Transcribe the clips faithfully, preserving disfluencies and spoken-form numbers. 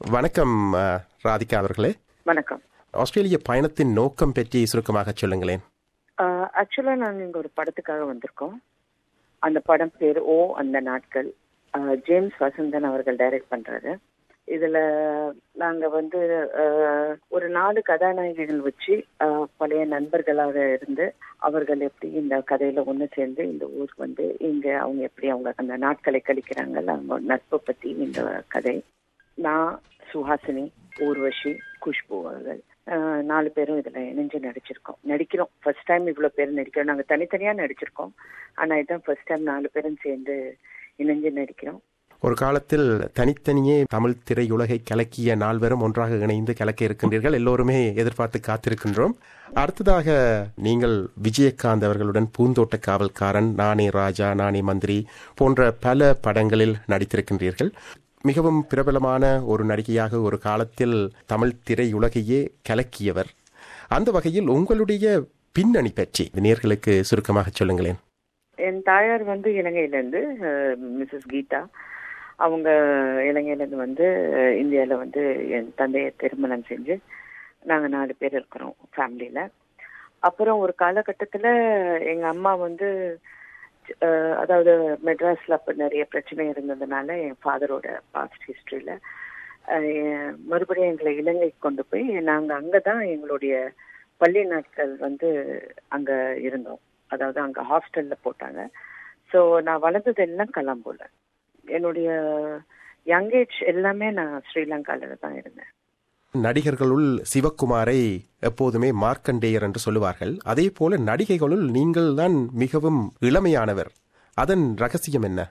வணக்கம் ராதிகா அவர்களே. வணக்கம். ஆஸ்திரேலிய பயணத்தின் நோக்கம் பற்றி சுருக்கமாக சொல்லுங்களேன். ஆக்சுவலா நாங்க இங்க ஒரு படத்துக்காக வந்திருக்கோம். அந்த படம் பேரு ஓ அந்த நாட்கள். ஜேம்ஸ் வசந்தன் அவர்கள் டைரக்ட் பண்றாரு. இதுல நாங்க வந்து ஒரு நாலு கதாநாயகிகள் வச்சு பழைய நண்பர்களாக இருந்து அவர்கள் எப்படி இந்த கதையில ஒண்ணு சேர்ந்து இந்த ஊருக்கு வந்து இங்க அவங்க எப்படி அவங்க அந்த நாட்களை கழிக்கிறாங்க, அவங்க நட்பை பத்தி இந்த கதை. நான், சுஹாசினி, ஊர்வஷி, குஷ்பு அவர்கள் நாலு பேரும் இதுல இணைஞ்சு நடிச்சிருக்கோம் நடிக்கிறோம் ஃபர்ஸ்ட் டைம் இவ்வளவு பேர் நடிக்கிறோம். நாங்க தனித்தனியா நடிச்சிருக்கோம், ஆனா இதுதான் ஃபர்ஸ்ட் டைம் நாலு பேரும் சேர்ந்து இணைஞ்சு நடிக்கிறோம். ஒரு காலத்தில் தனித்தனியே தமிழ் திரையுலகை கலக்கிய நால்வரும் ஒன்றாக இணைந்து கலக்க இருக்கின்றீர்கள். எல்லோருமே எதிர்பார்த்து காத்திருக்கின்றோம். அடுத்ததாக நீங்கள் விஜயகாந்த் அவர்களுடன் பூந்தோட்ட காவல்காரன், நானே ராஜா, நானே மந்திரி போன்ற பல படங்களில் நடித்திருக்கின்றீர்கள். மிகவும் பிரபலமான ஒரு நடிகையாக ஒரு காலத்தில் தமிழ் திரையுலகையே கலக்கியவர். அந்த வகையில் உங்களுடைய பின்னணி பற்றி நேயர்களுக்கு சுருக்கமாக சொல்லுங்களேன். என் தாயார் வந்து இலங்கையிலேருந்து, மிஸ்ஸஸ் கீதா. அவங்க இலங்கையிலேருந்து வந்து இந்தியாவில் வந்து என் தந்தையை திருமணம் செஞ்சு நாங்கள் நாலு பேர் இருக்கிறோம் ஃபேமிலியில். அப்புறம் ஒரு காலகட்டத்தில் எங்கள் அம்மா வந்து அதாவது மெட்ராஸில் அப்போ நிறைய பிரச்சனை இருந்ததுனால என் ஃபாதரோட பாஸ்ட் ஹிஸ்ட்ரியில் மறுபடியும் எங்களை இலங்கைக்கு கொண்டு போய் நாங்கள் அங்கே தான் எங்களுடைய பள்ளி நாட்கள் வந்து அங்கே இருந்தோம். அதாவது அங்கே ஹாஸ்டலில் போட்டாங்க. ஸோ நான் வளர்ந்தது எல்லாம் கலாம்போல. என்னுடைய யங் ஏஜ் எல்லாமே நான் ஸ்ரீலங்காவில் தான் இருந்தேன். நடிகர்களுள் சிவகுமாரை எப்போதுமே மார்க்கண்டேயர் என்று சொல்லுவார்கள். அதே போல நடிகைகளுள் நீங்கள் தான் மிகவும் இளமையானவர். அதன் ரகசியம் என்ன?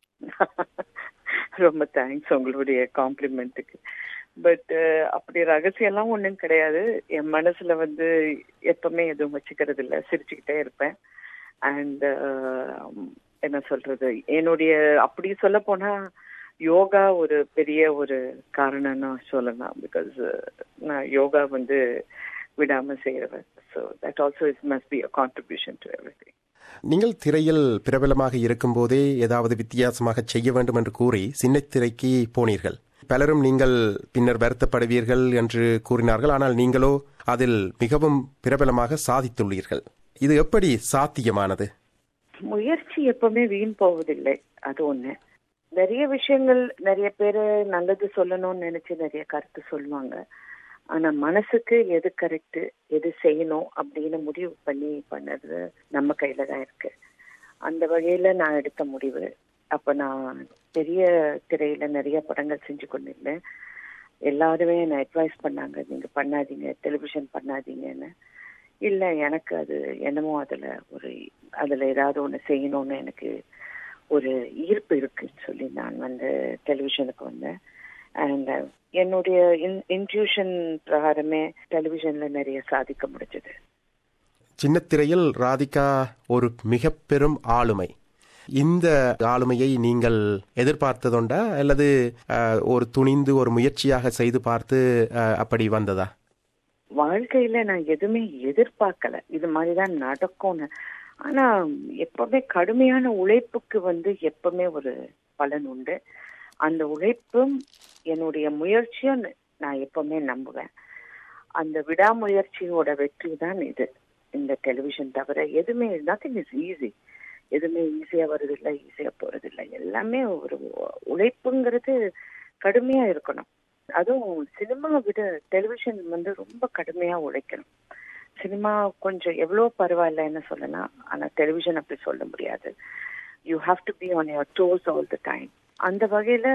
ரொம்ப தேங்க்ஸ் உங்களுடைய காம்ப்ளிமெண்ட்டுக்கு. பட் அப்படி ரகசியம்லாம் ஒன்றும் கிடையாது. என் மனசுல வந்து எப்பவுமே எதுவும் வச்சுக்கிறது இல்லை, சிரிச்சுக்கிட்டே இருப்பேன். அண்ட் என்ன சொல்றது, என்னுடைய அப்படி சொல்ல போனா யோகா ஒரு பெரிய ஒரு காரணம்னு சொல்லலாம். பிகாஸ் நான் யோகா வந்து விடாம செய்யறேன். So that also is must be a contribution to everything. நீங்கள் திரையில் பிரபலமாக இருக்கும் போதே ஏதாவது வித்தியாசமாக செய்ய வேண்டும் என்று கூறி சின்ன திரைக்கு போனீர்கள். பலரும் நீங்கள் பின்னர் வருத்தப்படுவீர்கள் என்று கூறினார்கள். ஆனால் நீங்களோ அதில் மிகவும் பிரபலமாக சாதித்துள்ளீர்கள். இது எப்படி சாத்தியமானது? முயற்சி எப்பவுமே வீண் போவதில்லை, அது ஒண்ணு. நிறைய விஷயங்கள் நிறைய பேரு நல்லது சொல்லணும்னு நினைச்சு நிறைய கருத்து சொல்லுவாங்க. ஆனா மனசுக்கு எது கரெக்ட், எது செய்யணும் அப்படின்னு முடிவு பண்ணி பண்ணது நம்ம கையில தான் இருக்கு. அந்த வகையில நான் எடுத்த முடிவு. அப்ப நான் பெரிய திரையில நிறைய படங்கள் செஞ்சு கொண்டிருந்தேன். எல்லாருமே என்ன அட்வைஸ் பண்ணாங்க, நீங்க பண்ணாதீங்க, டெலிவிஷன் பண்ணாதீங்கன்னு. இல்லை, எனக்கு அது என்னமோ அதுல ஒரு அதுல ஏதாவது ஒண்ணு செய்யணும்னு எனக்கு ஒரு ஈர்ப்பு இருக்குன்னு சொல்லி நான் வந்து டெலிவிஷனுக்கு வந்தேன். அண்ட் என்னுடைய இன்ட்யூஷன் பிரகாரமே டெலிவிஷன்ல நிறைய சாதிக்க முடிஞ்சது. சின்னத்திரையில் ராதிகா ஒரு மிக பெரும் ஆளுமை. இந்த ஆளுமையை நீங்கள் எதிர்பார்த்ததுண்டா அல்லது ஒரு துணிந்து ஒரு முயற்சியாக செய்து பார்த்து அப்படி வந்ததா? வாழ்க்கையில நான் எதுவுமே எதிர்பார்க்கல, இது மாதிரிதான் நடக்கும்னு. ஆனா எப்பவுமே கடுமையான உழைப்புக்கு வந்து எப்பவுமே ஒரு பலன் உண்டு. அந்த உழைப்பும் என்னுடைய முயற்சியும் நான் எப்பவுமே நம்புவேன். அந்த விடாமுயற்சியோட வெற்றி தான் இது இந்த டெலிவிஷன். தவிர எதுவுமே நத்திங் இஸ் ஈஸி. எதுவுமே ஈஸியா வருது இல்லை, ஈஸியா போறது இல்லை. எல்லாமே ஒரு உழைப்புங்கிறது கடுமையா இருக்கணும். அதுவும் சினிமா விட டெலிவிஷன் வந்து ரொம்ப கடுமையா உழைக்கணும். சினிமா கொஞ்சம் எவ்வளோ பரவாயில்லன்னு சொல்லலாம், ஆனா டெலிவிஷன் அப்படி சொல்ல முடியாது. You have to be on your toes all the time. அந்த வகையில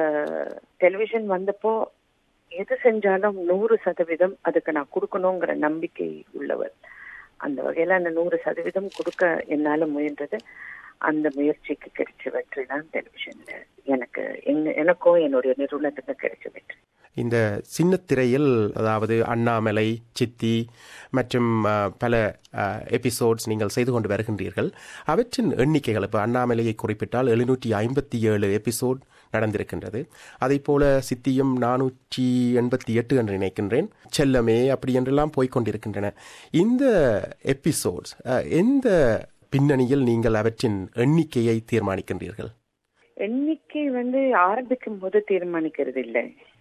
டெலிவிஷன் வந்தப்போ எது செஞ்சாலும் நூறு சதவீதம் அதுக்கு நான் கொடுக்கணுங்கிற நம்பிக்கை உள்ளவர். அந்த வகையில அந்த நூறு சதவீதம் கொடுக்க என்னால முயன்றது. அந்த முயற்சிக்கு கிடைச்ச வெற்றி தான் டெலிவிஷன்ல எனக்கு எனக்கும் என்னுடைய நிறுவனத்துக்கு கிடைச்ச வெற்றி. இந்த சின்ன திரையில் அதாவது அண்ணாமலை, சித்தி மற்றும் பல எபிசோட்ஸ் நீங்கள் செய்து கொண்டு வருகின்றீர்கள். அவற்றின் எண்ணிக்கைகள் இப்போ அண்ணாமலையை குறிப்பிட்டால் எழுநூற்றி ஐம்பத்தி ஏழு எபிசோட் நடந்திருக்கின்றது. அதை போல சித்தியும் நானூற்றி எண்பத்தி எட்டு என்று நினைக்கின்றேன். செல்லமே அப்படி என்றெல்லாம் போய்கொண்டிருக்கின்றன. இந்த எபிசோட்ஸ் எந்த பின்னணியில் நீங்கள் அவற்றின் எண்ணிக்கையை தீர்மானிக்கின்றீர்கள்? எண்ணிக்கை வந்து ஆரம்பிக்கும் போது தீர்மானிக்கிறது இல்லை.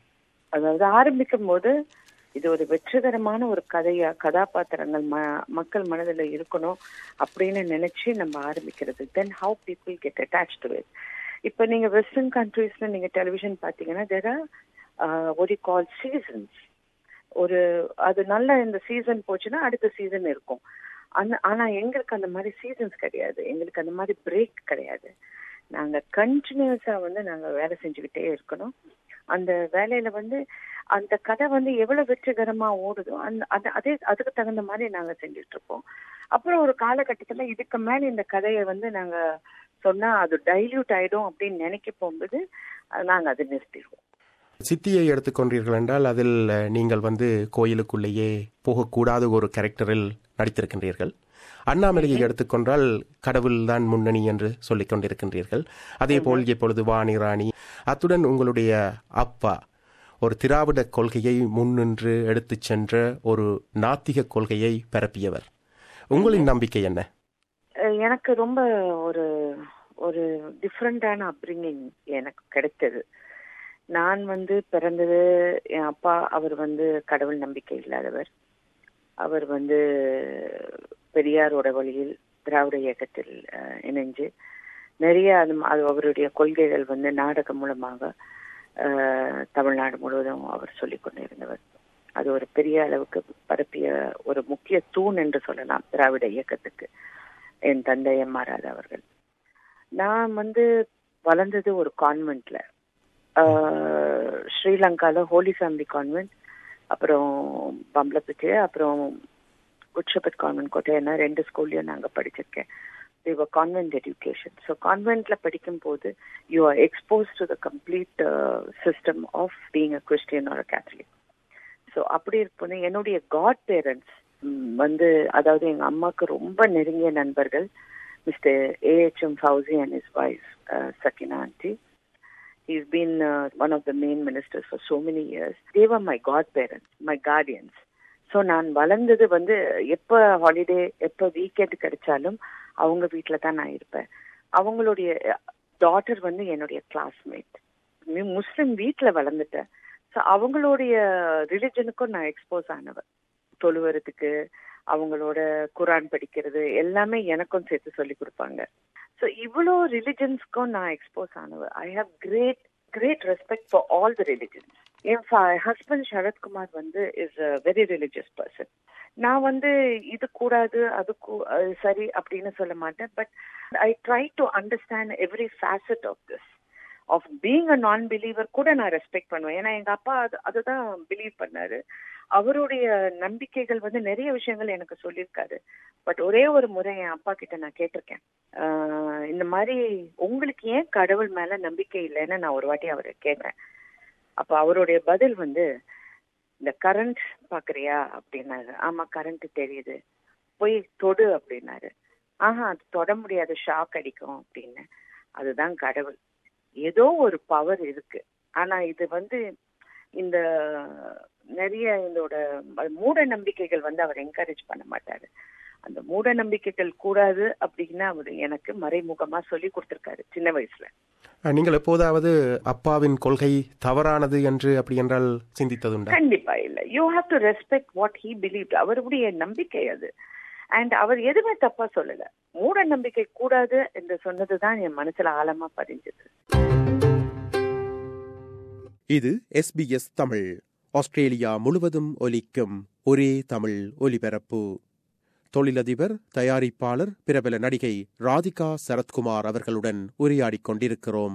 அதாவது ஆரம்பிக்கும் போது இது ஒரு வெற்றிகரமான ஒரு கதையா கதாபாத்திரங்கள் ம மக்கள் மனதில் இருக்கணும் அப்படின்னு நினைச்சு நம்ம ஆரம்பிக்கிறது. Then how people get attach to it. இப்போ நீங்க வெஸ்டர்ன் கண்ட்ரீஸ்ல நீங்க டெலிவிஷன் பார்த்தீங்கன்னா there are what you call seasons. ஒரு அது நல்ல இந்த சீசன் போச்சுன்னா அடுத்த சீசன் இருக்கும். அந்த ஆனா எங்களுக்கு அந்த மாதிரி சீசன்ஸ் கிடையாது. எங்களுக்கு அந்த மாதிரி பிரேக் கிடையாது. நாங்க கண்டினியூஸா வந்து நாங்க வேலை செஞ்சுக்கிட்டே இருக்கணும். அந்த வேலையில வந்து அந்த கதை வந்து எவ்வளவு வெற்றிகரமா ஓடுதோ அந்த அது அதே அதுக்கு தகுந்த மாதிரி நாங்க செஞ்சுட்டு இருப்போம். அப்புறம் ஒரு காலகட்டத்துல இதுக்கு மேல இந்த கதையை வந்து நாங்க சொன்னா அது டைல்யூட் ஆயிடும் அப்படின்னு நினைக்க போகும்போது நாங்க அதை நிறுத்திடுவோம். சித்தியை எடுத்துக்கொண்டீர்கள் என்றால் அதில் நீங்கள் வந்து கோயிலுக்குள்ளேயே போகக்கூடாத ஒரு கேரக்டரில் நடித்திருக்கின்றீர்கள். அண்ணாமலையை எடுத்துக்கொண்டால் கடவுள் தான் முன்னணி என்று சொல்லிக் கொண்டிருக்கின்றீர்கள். அதே போல் இப்பொழுது வாணி ராணி, அத்துடன் உங்களுடைய அப்பா ஒரு திராவிட கொள்கையை முன்னின்று எடுத்துச் சென்ற ஒரு நாத்திக கொள்கையை பரப்பியவர். உங்களின் நம்பிக்கை என்ன? எனக்கு ரொம்ப ஒரு ஒரு டிஃப்ரெண்டான அப்ரிங்கிங் எனக்கு கிடைத்தது. நான் வந்து பிறந்தது, என் அப்பா அவர் வந்து கடவுள் நம்பிக்கை இல்லாதவர். அவர் வந்து பெரியாரோட வழியில் திராவிட இயக்கத்தில் இணைஞ்சு நிறைய அது அது அவருடைய கொள்கைகள் வந்து நாடகம் மூலமாக தமிழ்நாடு முழுவதும் அவர் சொல்லிக் கொண்டிருந்தவர். அது ஒரு பெரிய அளவுக்கு பரப்பிய ஒரு முக்கிய தூண் என்று சொல்லலாம் திராவிட இயக்கத்துக்கு என் தந்தை எம் ஆர் ராதா அவர்கள். நான் வந்து வளர்ந்தது ஒரு கான்வென்ட்ல, ஸ்ரீலங்கால ஹோலி ஃபேமிலி கான்வென்ட், அப்புறம் பம்பலப்பிட்டு, அப்புறம் குட்ஷபத் கான்வென்ட் கோட்டையனா ரெண்டு ஸ்கூல்லையும் நாங்கள் படிச்சிருக்கேன். they were convent education. So conventல படிக்கும் போது you are exposed to the complete uh, system of being a Christian or a Catholic. So அப்படி இருப்போது என்னுடைய காட் பேரண்ட்ஸ் வந்து, அதாவது எங்க அம்மாவுக்கு ரொம்ப நெருங்கிய நண்பர்கள் mister A H M Fauzi and his wife uh, Sakina auntie. He's been uh, one of the main ministers for so many years. They were my godparents, my guardians. So நான் வளர்ந்தது வந்து எப்போ ஹாலிடே எப்போ வீக்கெண்ட் கிடைச்சாலும் அவங்க வீட்டில் தான் நான் இருப்பேன். அவங்களுடைய டாட்டர் வந்து என்னுடைய கிளாஸ்மேட். முஸ்லிம் வீட்டில் வளர்ந்துட்டேன். ஸோ அவங்களுடைய ரிலிஜனுக்கும் நான் எக்ஸ்போஸ் ஆனவன். தொழுவறதுக்கு, அவங்களோட குரான் படிக்கிறது எல்லாமே எனக்கும் சேர்த்து சொல்லி கொடுப்பாங்க. ஸோ இவ்வளோ ரிலிஜன்ஸ்க்கும் நான் எக்ஸ்போஸ் ஆனவன். I have great great respect for all the religions. என் ஹஸ்பண்ட் சரத்குமார் வந்து is a very religious person. நான் வந்து இது கூடாது அது சரி அப்படின்னு சொல்ல மாட்டேன். But I try to understand every facet of this. Of being a non believer கூட நான் ரெஸ்பெக்ட் பண்ணுவேன். ஏன்னா எங்க அப்பா அது அதுதான் பிலீவ் பண்ணாரு. அவருடைய நம்பிக்கைகள் வந்து நிறைய விஷயங்கள் எனக்கு சொல்லியிருக்காரு. பட் ஒரே ஒரு முறை என் அப்பா கிட்ட நான் கேட்டிருக்கேன், இந்த மாதிரி உங்களுக்கு ஏன் கடவுள் மேல நம்பிக்கை இல்லைன்னு நான் ஒரு வாட்டி அவரை கேட்டேன். அப்ப அவருடைய பதில் வந்து, இந்த கரண்ட் பாக்குறியா அப்படின்னாரு. ஆமா கரண்ட் தெரியுது, போய் தொடு அப்படின்னாரு. ஆஹா அது தொட முடியாது, ஷாக் அடிக்கும் அப்படின்னு. அதுதான் கடவுள். ஏதோ ஒரு பவர் இருக்கு. ஆனா இது வந்து இந்த நிறைய இதோட மூட நம்பிக்கைகள் வந்து அவர் என்கரேஜ் பண்ண மாட்டாரு. அந்த மூட நம்பிக்கைகள் கூடாது அப்படின்னு அவர் எனக்கு மறைமுகமா சொல்லி கொடுத்திருக்காரு சின்ன வயசுல. நீங்கள் எப்போதாவது அப்பாவின் கொள்கை தவறானது என்று அப்படி என்றால் சிந்தித்ததுண்டா? கண்டிப்பா இல்ல. You have to respect what he believed. அவருடைய நம்பிக்கை அது. அண்ட் அவர் எதுவுமே தப்பா சொல்லல. மூட நம்பிக்கை கூடாது என்று சொன்னதுதான் என் மனசுல ஆழமா பதிஞ்சது. இது S B S Tamil, Australia முழுவதும் ஒலிக்கும் ஒரே தமிழ் ஒலிபரப்பு. தொழிலதிபர், தயாரிப்பாளர், பிரபல நடிகை ராதிகா சரத்குமார் அவர்களுடன் உரையாடிக் கொண்டிருக்கிறோம்.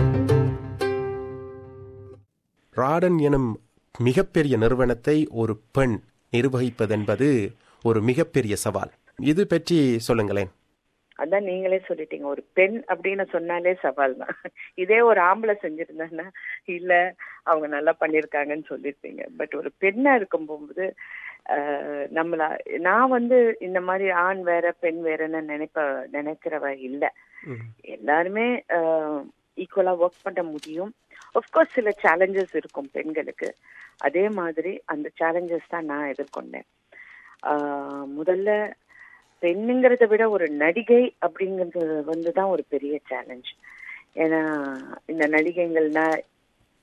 ராடன் எனும் மிகப்பெரிய நிறுவனத்தை ஒரு பெண் நிர்வகிப்பதென்பது ஒரு மிகப்பெரிய சவால். இது பற்றி சொல்லுங்களேன். அதான் நீங்களே சொல்லிட்டீங்க, ஒரு பெண் அப்படின்னு சொன்னாலே சவால் தான். இதே ஒரு ஆம்பளை செஞ்சிருந்தாங்கன்னா இல்ல அவங்க நல்லா பண்ணிருக்காங்கன்னு சொல்லிருப்பீங்க. பட் ஒரு பெண்ணா இருக்கும் போது அஹ் நம்மள நான் வந்து இந்த மாதிரி ஆண் வேற பெண் வேறன்னு நினைப்ப நினைக்கிறவ இல்ல. எல்லாருமே ஈக்குவலா ஒர்க் பண்ண முடியும். ஆஃப்கோர்ஸ் சில சேலஞ்சஸ் இருக்கும் பெண்களுக்கு. அதே மாதிரி அந்த சேலஞ்சஸ் தான் நான் எதிர்கொண்டேன். ஆஹ் முதல்ல பெண்ணுங்கிறத விட ஒரு நடிகை அப்படிங்கிறது வந்துதான் ஒரு பெரிய சேலஞ்ச். ஏன்னா இந்த நடிகைகள்னா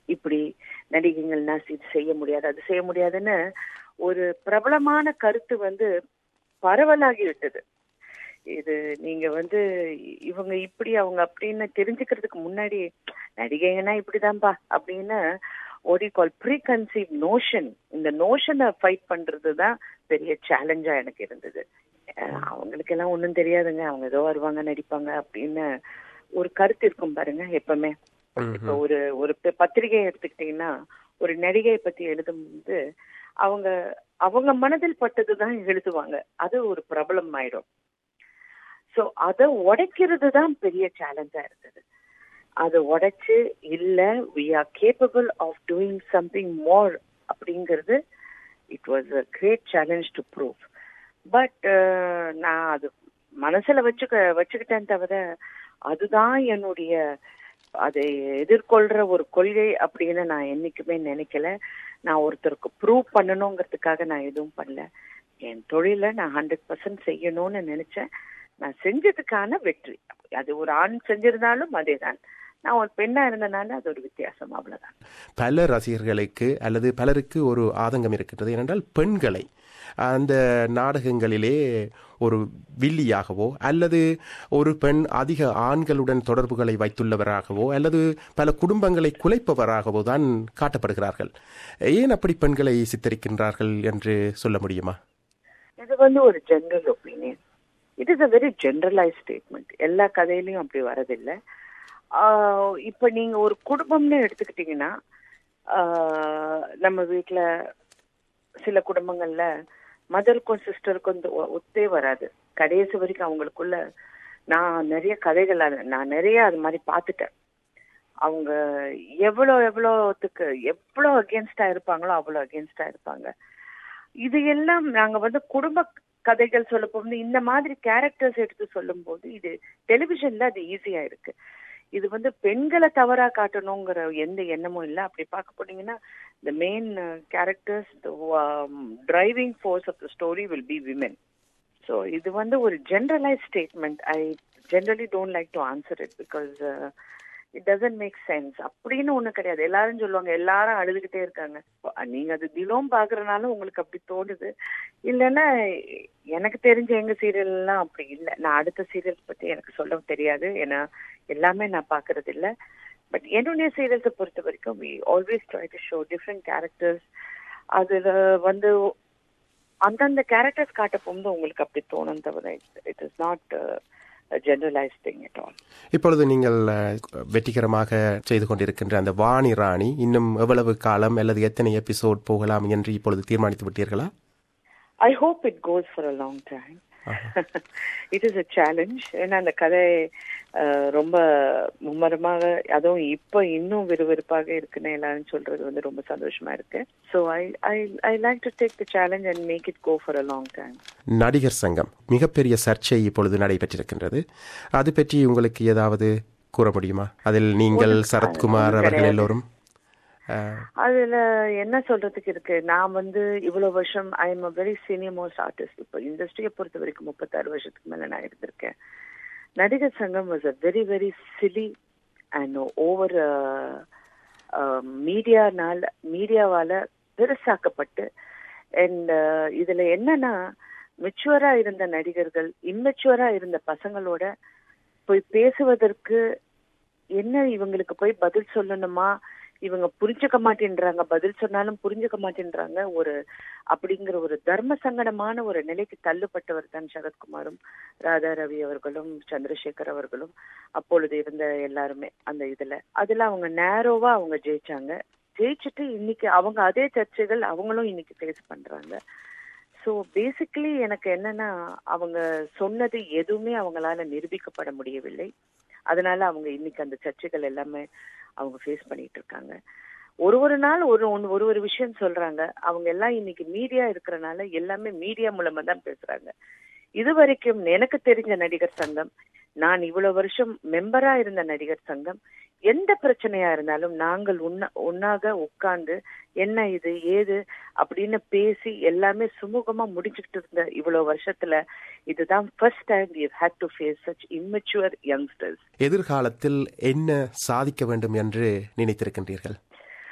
இப்படி நடிகைகள்னா இது செய்ய முடியாது, அது செய்ய முடியாதுன்னு ஒரு பிரபலமான கருத்து வந்து பரவலாகி விட்டது. இது நீங்க வந்து இவங்க இப்படி அவங்க அப்படின்னு தெரிஞ்சுக்கிறதுக்கு முன்னாடி நடிகைங்கன்னா இப்படிதான்பா அப்படின்னு ஒரு கால் ப்ரீ கன்சீவ் நோஷன், இந்த நோஷனை ஃபைட் பண்றதுதான் பெரிய சேலஞ்சா எனக்கு இருந்தது. அவங்களுக்கு எல்லாம் ஒன்றும் தெரியாதுங்க, அவங்க ஏதோ வருவாங்க நடிப்பாங்க அப்படின்னு ஒரு கருத்து இருக்கும் பாருங்க எப்பவுமே. இப்ப ஒரு ஒரு பத்திரிகை எடுத்துக்கிட்டீங்கன்னா ஒரு நடிகையை பத்தி எழுதும்போது அவங்க அவங்க மனதில் பட்டதுதான் எழுதுவாங்க, அது ஒரு பிரபலம் ஆயிடும். சோ அதை உடைக்கிறது தான் பெரிய சேலஞ்சா இருந்தது. அதை உடைச்சு இல்ல we are capable of doing something more அப்படிங்கிறது it was a great challenge to prove. But நான் அது மனசுல வச்சுக்க வச்சுக்கிட்டேன் தவிர அதுதான் என்னுடைய அதை எதிர்கொள்ற ஒரு கொள்கை அப்படின்னு நான் என்னைக்குமே நினைக்கல. நான் ஒருத்தருக்கு ப்ரூவ் பண்ணணுங்கிறதுக்காக நான் எதுவும் பண்ணல. என் தொழில நான் ஹண்ட்ரட் பர்சன்ட் செய்யணும்னு நினைச்சேன். நான் செஞ்சதுக்கான வெற்றி. அது ஒரு ஆண் செஞ்சிருந்தாலும் அதே தான், நான் ஒரு பெண்ணா இருந்தனால அது ஒரு வித்தியாசம், அவ்வளவுதான். பல ரசிகர்களுக்கு அல்லது பலருக்கு ஒரு ஆதங்கம் இருக்கின்றது. ஏனென்றால் பெண்களை அந்த நாடகங்களிலே ஒரு வில்லியாகவோ அல்லது ஒரு பெண் அதிக ஆண்களுடன் தொடர்புகளை வைத்துள்ளவராகவோ அல்லது பல குடும்பங்களை குலைப்பவராகவோ தான் காட்டப்படுகிறார்கள். ஏன் அப்படி பெண்களை சித்தரிக்கின்றார்கள் என்று சொல்ல முடியுமா? இது வந்து ஒரு general opinion. It is a very generalise statement. எல்லா கதையிலையும் அப்படி வரதில்லை. இப்ப நீங்க ஒரு குடும்பம்னு எடுத்துக்கிட்டீங்கன்னா நம்ம வீட்டுல சில குடும்பங்கள்ல மதருக்கும் சிஸ்டருக்கும் ஒத்தே வராது. கடைசி வரைக்கும் அவங்களுக்குள்ள நான் நிறைய கதைகள் நான் நிறைய அது மாதிரி பார்த்துட்டேன். அவங்க எவ்வளோ எவ்வளோத்துக்கு எவ்வளோ அகேன்ஸ்டா இருப்பாங்களோ அவ்வளோ அகேன்ஸ்டா இருப்பாங்க. இது எல்லாம் நாங்க வந்து குடும்ப கதைகள் சொல்ல போது இந்த மாதிரி கேரக்டர்ஸ் எடுத்து சொல்லும் போது இது டெலிவிஷன்ல அது ஈஸியா இருக்கு. இது வந்து பெண்களை தவறா காட்டணுங்கிற எந்த எண்ணமும் இல்லை. அப்படி பார்க்க போனீங்கன்னா the main uh, characters, the um, driving force of the story will be women. So இது வந்து ஒரு generalized statement. I generally don't like to answer it because uh, it doesn't make sense. அப்படின்னு ஒண்ணு கிடையாது. எல்லாரும் சொல்லுவாங்க எல்லாரும் அழுதுகிட்டே இருக்காங்க, நீங்க அது தினம் பாக்குறதுனால உங்களுக்கு அப்படி தோணுது. இல்லைன்னா எனக்கு தெரிஞ்ச எங்க சீரியல் எல்லாம் அப்படி இல்லை. நான் அடுத்த சீரியல் பத்தி எனக்கு சொல்ல தெரியாது, ஏன்னா எல்லாமே நான் பாக்குறது இல்லை. பட் என்னுடைய சீரியல்ஸை பொறுத்த வரைக்கும் we always try to show different characters. அதுல வந்து அந்தந்த கேரக்டர்ஸ் காட்ட போகும்போது உங்களுக்கு அப்படி தோணும் தவிர it is not generalized thing at all. இப்பொழுது நீங்கள் வெற்றிகரமாக செய்து கொண்டிருக்கின்ற அந்த வாணி ராணி இன்னும் எவ்வளவு காலம் அல்லது எத்தனை எபிசோட் போகலாம் என்று இப்பொழுது தீர்மானித்து விட்டீர்களா? I hope it goes for a long time. It is a challenge. ஏன்னா அந்த கதை ரொம்ப மும்மரமாக, அதுவும் இப்ப இன்னும் விறுவிறுப்பாக இருக்குன்னு எல்லாரும் சொல்றது வந்து ரொம்ப சந்தோஷமா இருக்கு. So I I I like to take the challenge and make it go for a long time. நடிகர் சங்கம் மிகப்பெரிய சர்ச்சை இப்பொழுது நடைபெற்றிருக்கின்றது. அது பற்றி உங்களுக்கு ஏதாவது கூற முடியுமா? அதில் நீங்கள் சரத்குமார் அவர்கள் எல்லோரும் அதுல என்ன சொல்றதுக்கு இருக்கு? நான் வந்து இவ்வளவு வருஷம் I am a very senior most artist. இப்போ இண்டஸ்ட்ரியை பொறுத்த வரைக்கும் முப்பத்தாறு வருஷத்துக்கு மேல நான் இருந்திருக்கேன். Nadigar Sangam was a very very silly and over மீடியானால மீடியாவால பெருசாக்கப்பட்டு, அண்ட் இதுல என்னன்னா மெச்சுவரா இருந்த நடிகர்கள் இம்மெச்சுவரா இருந்த பசங்களோட போய் பேசுவதற்கு என்ன இவங்களுக்கு போய் பதில் சொல்லணுமா, இவங்க புரிஞ்சுக்க மாட்டேன்றாங்க, பதில் சொன்னாலும் புரிஞ்சுக்க மாட்டேன்றாங்க, ஒரு அப்படிங்கிற ஒரு தர்ம சங்கடமான ஒரு நிலைக்கு தள்ளுப்பட்டவர் தான் சரத்குமாரும் ராதா ரவி அவர்களும் சந்திரசேகர் அவர்களும் அப்பொழுது இருந்த எல்லாருமே. அந்த இதுல அதுல அவங்க நேரோவா அவங்க ஜெயிச்சாங்க. ஜெயிச்சுட்டு இன்னைக்கு அவங்க அதே சர்ச்சைகள் அவங்களும் இன்னைக்கு ஃபேஸ் பண்றாங்க. ஸோ பேசிக்கலி எனக்கு என்னன்னா அவங்க சொன்னது எதுவுமே அவங்களால நிரூபிக்கப்பட முடியவில்லை. அதனால அவங்க இன்னைக்கு அந்த சர்ச்சைகள் எல்லாமே அவங்க ஃபேஸ் பண்ணிட்டு இருக்காங்க. ஒரு ஒரு நாள் ஒரு ஒரு ஒரு விஷயம் சொல்றாங்க. அவங்க எல்லாம் இன்னைக்கு மீடியா இருக்கிறனால எல்லாமே மீடியா மூலமா தான் பேசுறாங்க. இது வரைக்கும் எனக்கு தெரிஞ்ச நடிகர் சங்கம், நான் இவ்வளவு வருஷம் மெம்பரா இருந்த நடிகர் சங்கம், எந்த பிரச்சனையா இருந்தாலும் நாங்கள் உன்ன ஒன்னாக உட்கார்ந்து என்ன இது ஏது அப்படின்னு பேசி எல்லாமே சுமூகமா முடிச்சுக்கிட்டு இருந்த இவ்வளவு வருஷத்துல இதுதான் first time we have had to face such immature youngsters. எதிர்காலத்தில் என்ன சாதிக்க வேண்டும் என்று நினைத்திருக்கின்றீர்கள்?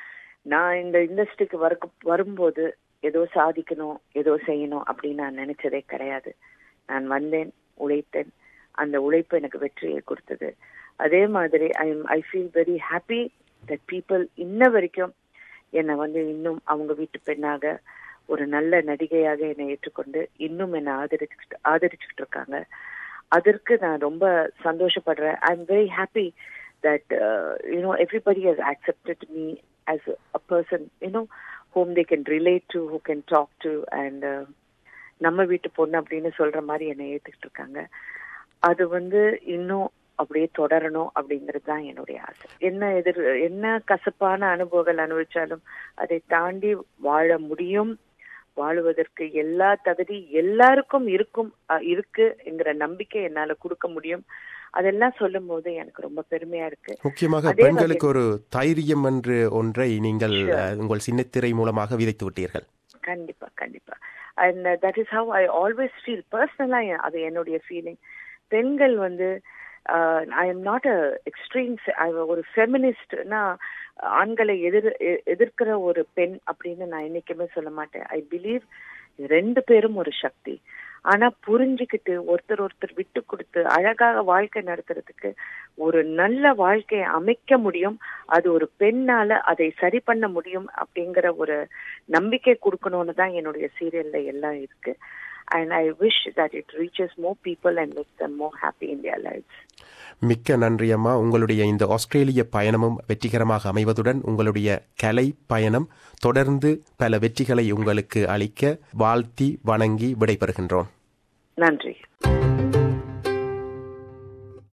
நான் இந்த இண்டஸ்ட்ரிக்கு வர வரும்போது ஏதோ சாதிக்கணும், ஏதோ செய்யணும் அப்படின்னு நான் நினைச்சதே கிடையாது. நான் வந்தேன், உழைத்தேன், அந்த உழைப்பு எனக்கு வெற்றியை கொடுத்தது. அதே மாதிரி I I feel very happy that people இன்ன வரைக்கும் என்னை வந்து இன்னும் அவங்க வீட்டு பெண்ணாக, ஒரு நல்ல நடிகையாக என்னை ஏற்றுக்கொண்டு இன்னும் என்னை ஆதரிச்சுட்டு ஆதரிச்சுட்டு இருக்காங்க. அதற்கு நான் ரொம்ப சந்தோஷப்படுறேன். I am very happy that uh, you know everybody has accepted me as a, a person, you know, whom they can relate to, who can talk to, and uh, நம்ம வீட்டு பொண்ணு அப்படின்னு சொல்ற மாதிரி என்னை ஏத்துக்கிட்டு இருக்காங்க. அது வந்து இன்னும் அப்படியே தொடரணும் அப்படிங்கிறது தான் என்னுடைய ஆசை. என்ன எதிர் என்ன கசப்பான அனுபவங்கள் அனுபவிச்சாலும் அதை தாண்டி வாழ முடியும். வாழுவதற்கு எல்லா தகுதி எல்லாருக்கும் இருக்கும் இருக்குங்கிற நம்பிக்கை என்னால கொடுக்க முடியும். அதெல்லாம் சொல்லும் போது எனக்கு ரொம்ப பெருமையா இருக்கு. முக்கியமாக பெண்களுக்கு ஒரு தைரியம் என்று ஒன்றை நீங்கள் உங்கள் சின்னத்திரை மூலமாக விதைத்து விட்டீர்கள். கண்டிப்பா கண்டிப்பா. And that is how I always feel பர்சனலா. அது என்னுடைய ஃபீலிங். பெண்கள் வந்து I am not a extreme, ஒரு ஃபெமினிஸ்ட்னா ஆண்களை எதிர் எதிர்க்கிற ஒரு பெண் அப்படின்னு நான் என்னைக்குமே சொல்ல மாட்டேன். ஐ பிலீவ் ரெண்டு பேரும் ஒரு சக்தி. ஆனா புரிஞ்சுக்கிட்டு ஒருத்தர் ஒருத்தர் விட்டு கொடுத்து அழகாக வாழ்க்கை நடத்துறதுக்கு ஒரு நல்ல வாழ்க்கையை அமைக்க முடியும். அது ஒரு பெண்ணால அதை சரி பண்ண முடியும் அப்படிங்கிற ஒரு நம்பிக்கை கொடுக்கணும்னு தான் என்னுடைய சீரியல்ல எல்லாம் இருக்கு. And I wish that it reaches more people and makes them more happy in their lives. மிக்க நன்றி அம்மா. உங்களுடைய இந்த ஆஸ்திரேலிய பயணமும் வெற்றிகரமாக அமைவதுடன் உங்களுடைய கலை பயணம் தொடர்ந்து பல வெற்றிகளை உங்களுக்கு அளிக்க வாழ்த்தி வணங்கி விடைபெறுகின்றோம். நன்றி.